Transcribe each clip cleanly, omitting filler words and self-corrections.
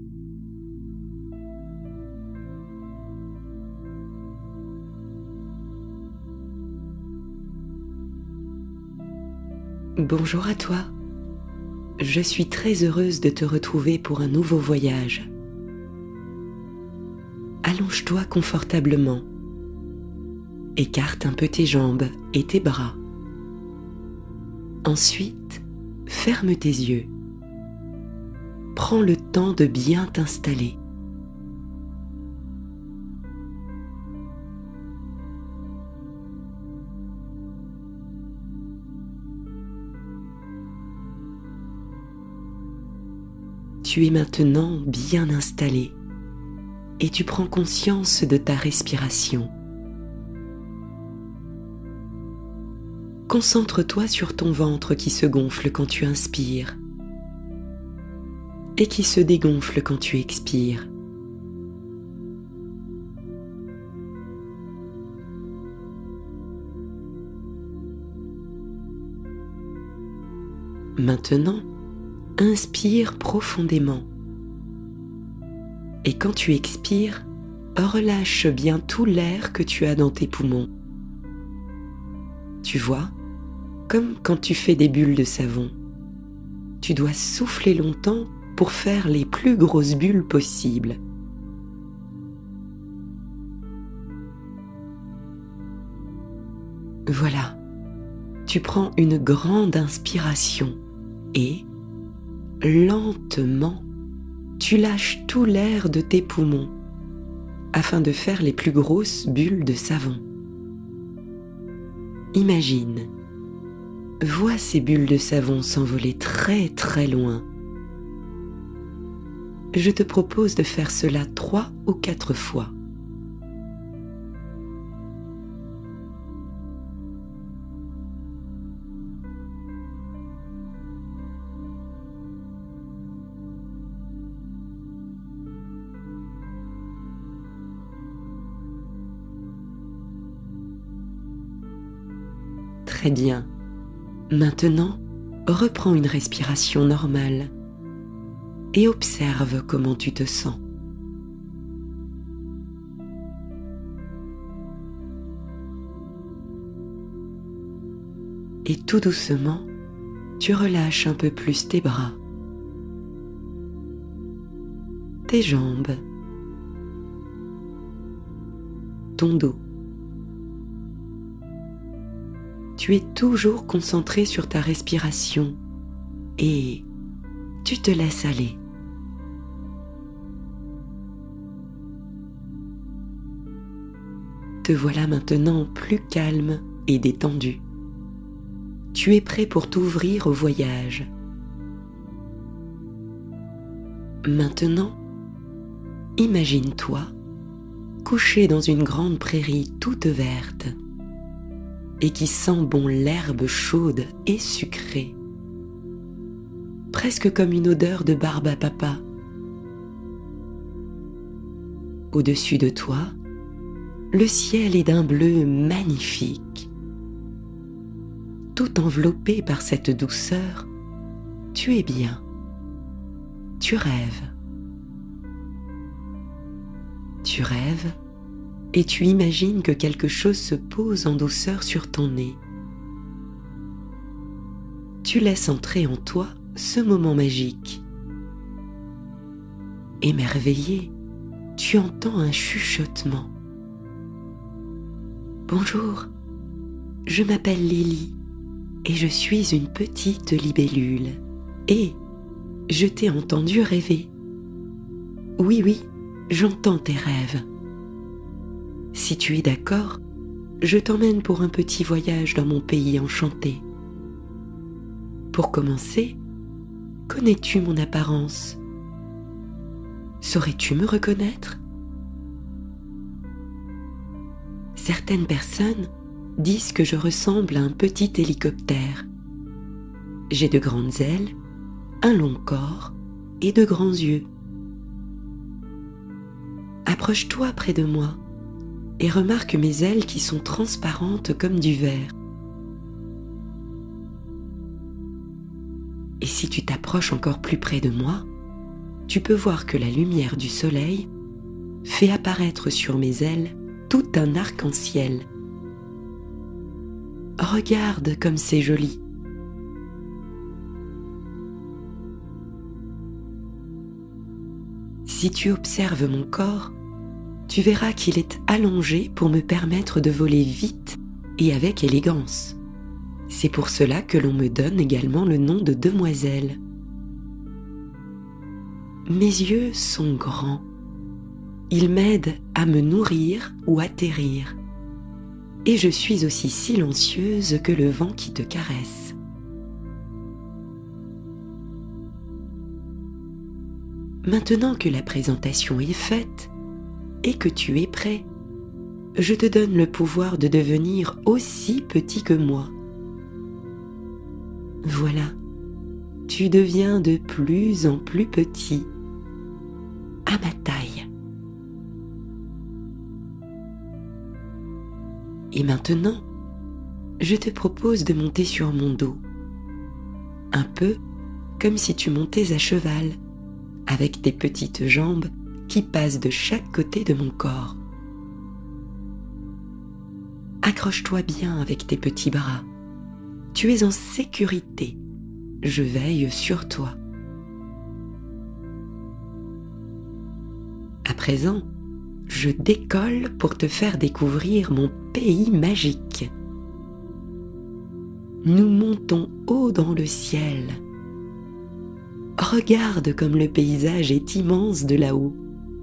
Bonjour à toi. Je suis très heureuse de te retrouver pour un nouveau voyage. Allonge-toi confortablement. Écarte un peu tes jambes et tes bras. Ensuite, ferme tes yeux. Prends le temps de bien t'installer. Tu es maintenant bien installé et tu prends conscience de ta respiration. Concentre-toi sur ton ventre qui se gonfle quand tu inspires et qui se dégonfle quand tu expires. Maintenant, inspire profondément. Et quand tu expires, relâche bien tout l'air que tu as dans tes poumons. Tu vois, comme quand tu fais des bulles de savon. Tu dois souffler longtemps pour faire les plus grosses bulles possibles. Voilà, tu prends une grande inspiration et, lentement, tu lâches tout l'air de tes poumons afin de faire les plus grosses bulles de savon. Imagine, vois ces bulles de savon s'envoler très très loin. Je te propose de faire cela 3 ou 4 fois. Très bien. Maintenant, reprends une respiration normale et observe comment tu te sens. Et tout doucement, tu relâches un peu plus tes bras, tes jambes, ton dos. Tu es toujours concentré sur ta respiration et tu te laisses aller. Te voilà maintenant plus calme et détendu. Tu es prêt pour t'ouvrir au voyage. Maintenant, imagine-toi couché dans une grande prairie toute verte et qui sent bon l'herbe chaude et sucrée, presque comme une odeur de barbe à papa. Au-dessus de toi, le ciel est d'un bleu magnifique. Tout enveloppé par cette douceur, tu es bien. Tu rêves. Tu rêves et tu imagines que quelque chose se pose en douceur sur ton nez. Tu laisses entrer en toi ce moment magique. Émerveillé, tu entends un chuchotement. Bonjour, je m'appelle Lily et je suis une petite libellule. Et je t'ai entendu rêver. Oui, j'entends tes rêves. Si tu es d'accord, je t'emmène pour un petit voyage dans mon pays enchanté. Pour commencer, connais-tu mon apparence? Saurais-tu me reconnaître? Certaines personnes disent que je ressemble à un petit hélicoptère. J'ai de grandes ailes, un long corps et de grands yeux. Approche-toi près de moi et remarque mes ailes qui sont transparentes comme du verre. Et si tu t'approches encore plus près de moi, tu peux voir que la lumière du soleil fait apparaître sur mes ailes tout un arc-en-ciel. Regarde comme c'est joli. Si tu observes mon corps, tu verras qu'il est allongé pour me permettre de voler vite et avec élégance. C'est pour cela que l'on me donne également le nom de demoiselle. Mes yeux sont grands. Ils m'aident à me nourrir ou atterrir. Et je suis aussi silencieuse que le vent qui te caresse. Maintenant que la présentation est faite et que tu es prêt, je te donne le pouvoir de devenir aussi petit que moi. Voilà, tu deviens de plus en plus petit, à ma taille. Et maintenant, je te propose de monter sur mon dos, un peu comme si tu montais à cheval, avec tes petites jambes qui passent de chaque côté de mon corps. Accroche-toi bien avec tes petits bras. Tu es en sécurité. Je veille sur toi. À présent, je décolle pour te faire découvrir mon pays magique. Nous montons haut dans le ciel. Regarde comme le paysage est immense de là-haut.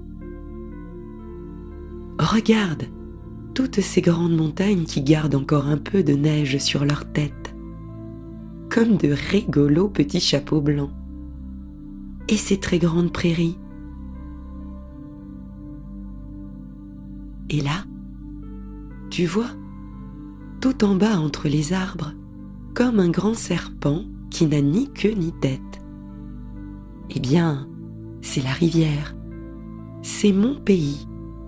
Regarde toutes ces grandes montagnes qui gardent encore un peu de neige sur leur tête, comme de rigolos petits chapeaux blancs. Et ces très grandes prairies. Et là, tu vois, tout en bas entre les arbres, comme un grand serpent qui n'a ni queue ni tête. Eh bien, c'est la rivière. C'est mon pays.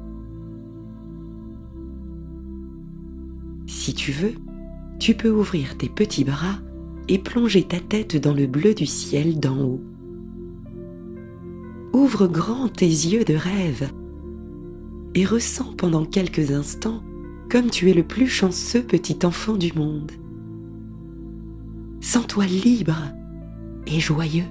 Si tu veux, tu peux ouvrir tes petits bras et plonger ta tête dans le bleu du ciel d'en haut. Ouvre grand tes yeux de rêve et ressens pendant quelques instants comme tu es le plus chanceux petit enfant du monde. Sens-toi libre et joyeux.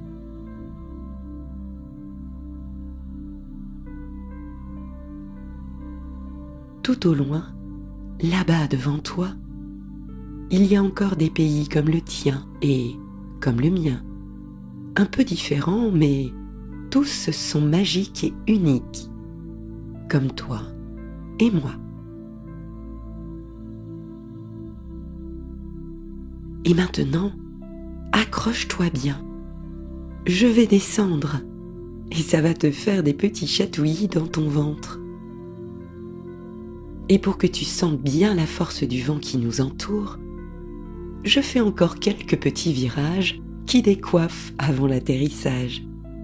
Tout au loin, là-bas devant toi, il y a encore des pays comme le tien et comme le mien, un peu différents, mais tous sont magiques et uniques, comme toi et moi. Et maintenant, accroche-toi bien. Je vais descendre et ça va te faire des petits chatouillis dans ton ventre. Et pour que tu sentes bien la force du vent qui nous entoure, je fais encore quelques petits virages qui décoiffent avant l'atterrissage.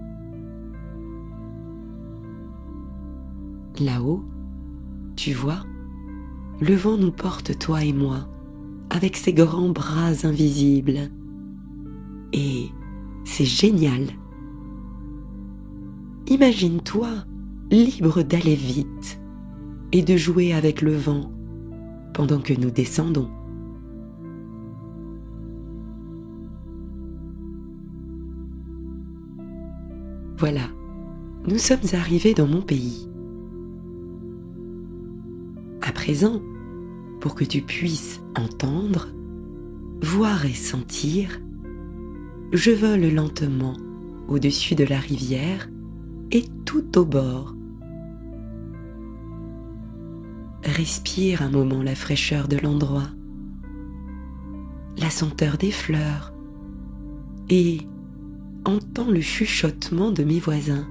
Là-haut, tu vois, le vent nous porte toi et moi, avec ses grands bras invisibles. Et c'est génial. Imagine-toi libre d'aller vite et de jouer avec le vent pendant que nous descendons. Voilà, nous sommes arrivés dans mon pays. À présent, pour que tu puisses entendre, voir et sentir, je vole lentement au-dessus de la rivière et tout au bord. Respire un moment la fraîcheur de l'endroit, la senteur des fleurs et entends le chuchotement de mes voisins.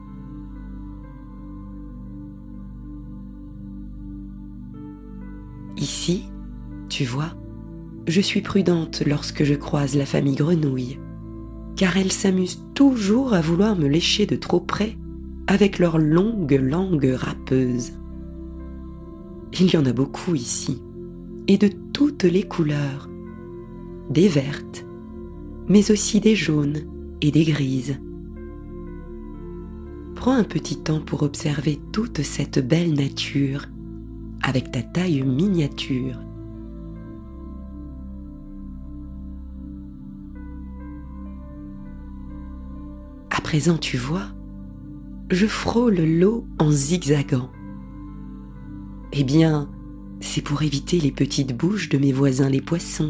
Ici, tu vois, je suis prudente lorsque je croise la famille grenouille, car elles s'amusent toujours à vouloir me lécher de trop près avec leurs longues langues râpeuses. Il y en a beaucoup ici, et de toutes les couleurs, des vertes, mais aussi des jaunes et des grises. Prends un petit temps pour observer toute cette belle nature avec ta taille miniature. À présent, tu vois, je frôle l'eau en zigzagant. Eh bien, c'est pour éviter les petites bouches de mes voisins les poissons.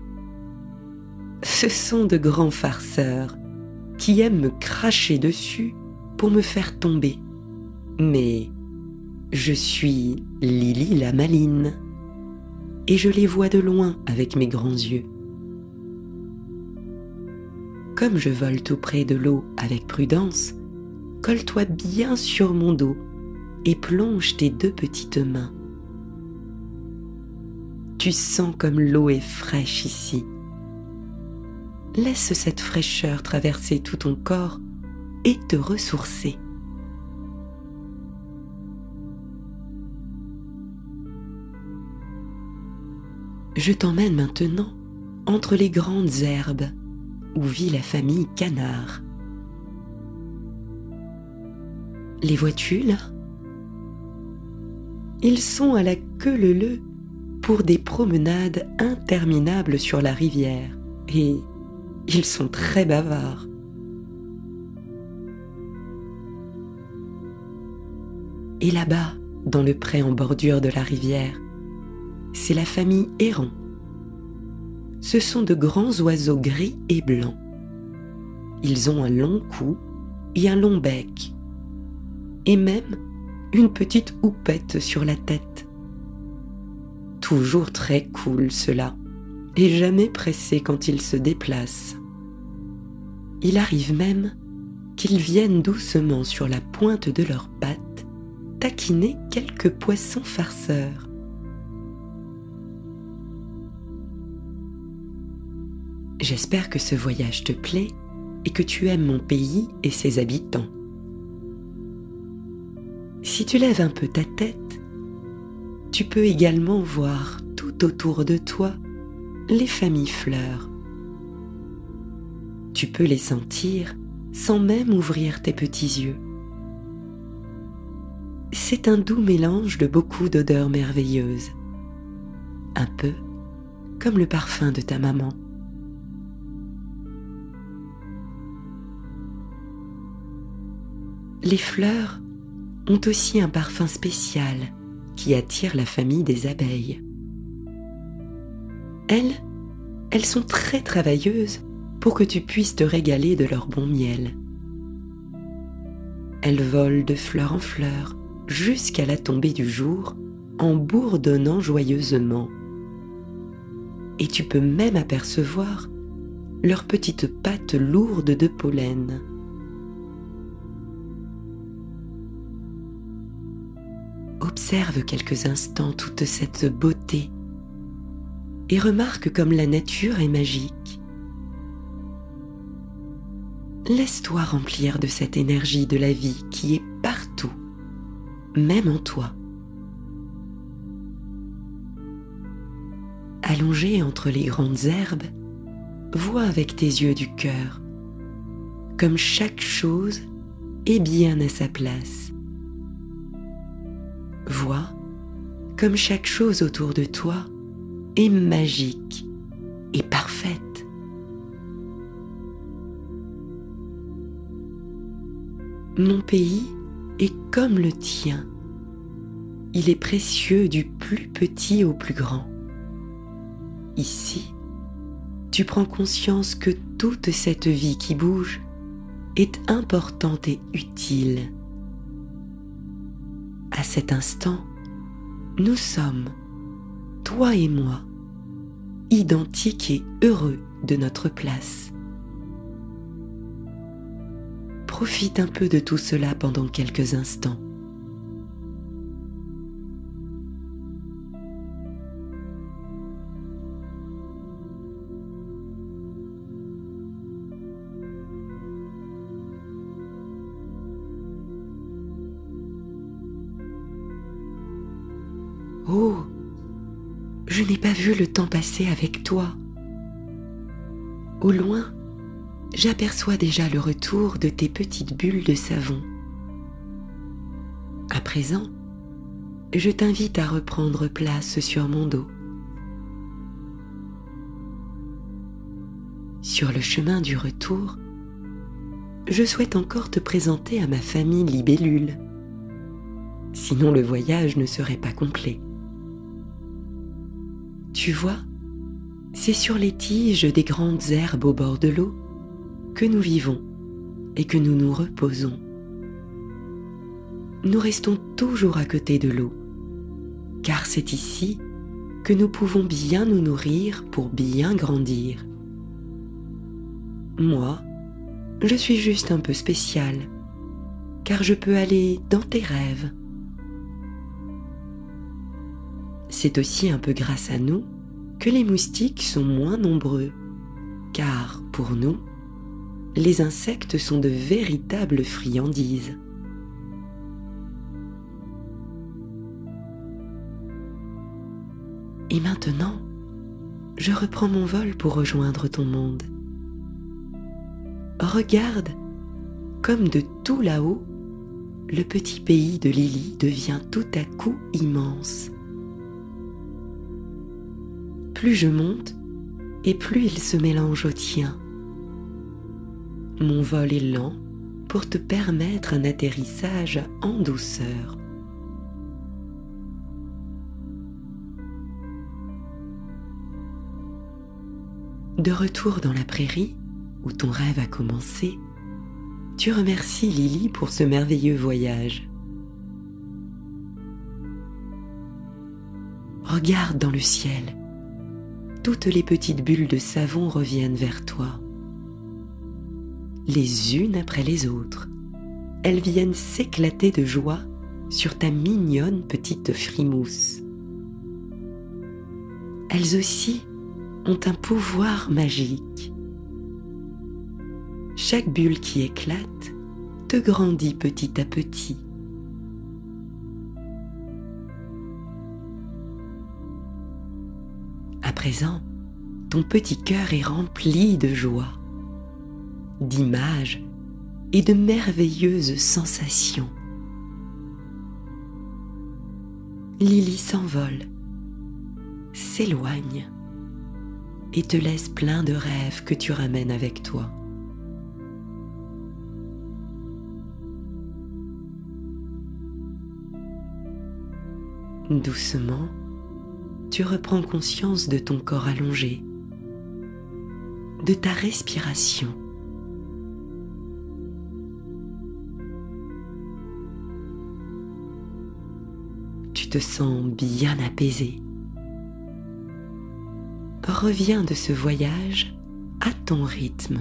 Ce sont de grands farceurs qui aiment me cracher dessus pour me faire tomber. Mais je suis Lily la maline et je les vois de loin avec mes grands yeux. Comme je vole tout près de l'eau avec prudence, colle-toi bien sur mon dos et plonge tes 2 petites mains. Tu sens comme l'eau est fraîche ici. Laisse cette fraîcheur traverser tout ton corps et te ressourcer. Je t'emmène maintenant entre les grandes herbes où vit la famille Canard. Les vois-tu là? Ils sont à la queue leu-leu pour des promenades interminables sur la rivière et ils sont très bavards. Et là-bas, dans le pré en bordure de la rivière, c'est la famille Héron. Ce sont de grands oiseaux gris et blancs. Ils ont un long cou et un long bec, et même une petite houppette sur la tête. Toujours très cool ceux-là, et jamais pressés quand ils se déplacent. Il arrive même qu'ils viennent doucement sur la pointe de leurs pattes taquiner quelques poissons farceurs. J'espère que ce voyage te plaît et que tu aimes mon pays et ses habitants. Si tu lèves un peu ta tête, tu peux également voir tout autour de toi les familles fleurs. Tu peux les sentir sans même ouvrir tes petits yeux. C'est un doux mélange de beaucoup d'odeurs merveilleuses, un peu comme le parfum de ta maman. Les fleurs ont aussi un parfum spécial qui attire la famille des abeilles. Elles sont très travailleuses pour que tu puisses te régaler de leur bon miel. Elles volent de fleur en fleur jusqu'à la tombée du jour en bourdonnant joyeusement. Et tu peux même apercevoir leurs petites pattes lourdes de pollen. Observe quelques instants toute cette beauté et remarque comme la nature est magique. Laisse-toi remplir de cette énergie de la vie qui est partout, même en toi. Allongé entre les grandes herbes, vois avec tes yeux du cœur, comme chaque chose est bien à sa place. Vois comme chaque chose autour de toi est magique et parfaite. Mon pays est comme le tien. Il est précieux du plus petit au plus grand. Ici, tu prends conscience que toute cette vie qui bouge est importante et utile. À cet instant, nous sommes, toi et moi, identiques et heureux de notre place. Profite un peu de tout cela pendant quelques instants. Oh, je n'ai pas vu le temps passer avec toi. Au loin, j'aperçois déjà le retour de tes petites bulles de savon. À présent, je t'invite à reprendre place sur mon dos. Sur le chemin du retour, je souhaite encore te présenter à ma famille libellule. Sinon le voyage ne serait pas complet. Tu vois, c'est sur les tiges des grandes herbes au bord de l'eau que nous vivons et que nous nous reposons. Nous restons toujours à côté de l'eau, car c'est ici que nous pouvons bien nous nourrir pour bien grandir. Moi, je suis juste un peu spéciale, car je peux aller dans tes rêves. C'est aussi un peu grâce à nous que les moustiques sont moins nombreux, car pour nous, les insectes sont de véritables friandises. Et maintenant, je reprends mon vol pour rejoindre ton monde. Regarde, comme de tout là-haut, le petit pays de Lily devient tout à coup immense. Plus je monte, et plus il se mélange au tien. Mon vol est lent pour te permettre un atterrissage en douceur. De retour dans la prairie, où ton rêve a commencé, tu remercies Lily pour ce merveilleux voyage. Regarde dans le ciel. Toutes les petites bulles de savon reviennent vers toi. Les unes après les autres, elles viennent s'éclater de joie sur ta mignonne petite frimousse. Elles aussi ont un pouvoir magique. Chaque bulle qui éclate te grandit petit à petit. À présent, ton petit cœur est rempli de joie, d'images et de merveilleuses sensations. Lily s'envole, s'éloigne et te laisse plein de rêves que tu ramènes avec toi. Doucement, tu reprends conscience de ton corps allongé, de ta respiration. Tu te sens bien apaisé. Reviens de ce voyage à ton rythme.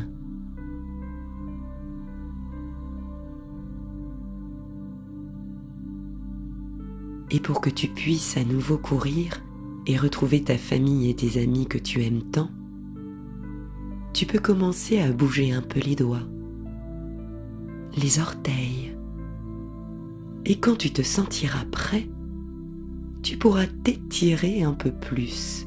Et pour que tu puisses à nouveau courir et retrouver ta famille et tes amis que tu aimes tant, tu peux commencer à bouger un peu les doigts, les orteils. Et quand tu te sentiras prêt, tu pourras t'étirer un peu plus.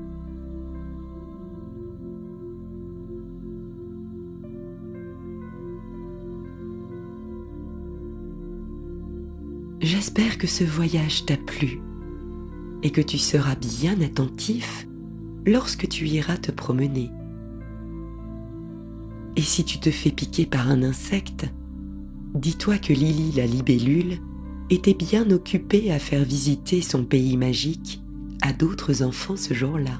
J'espère que ce voyage t'a plu et que tu seras bien attentif lorsque tu iras te promener. Et si tu te fais piquer par un insecte, dis-toi que Lily la libellule était bien occupée à faire visiter son pays magique à d'autres enfants ce jour-là.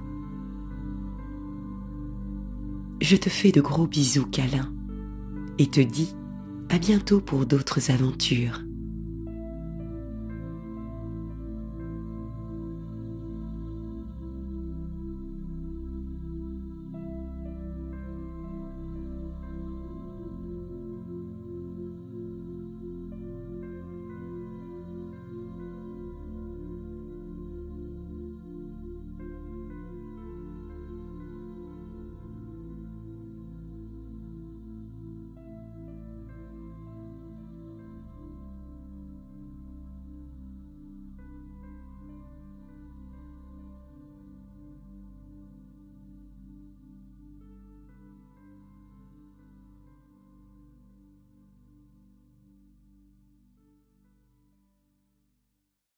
Je te fais de gros bisous câlins et te dis à bientôt pour d'autres aventures.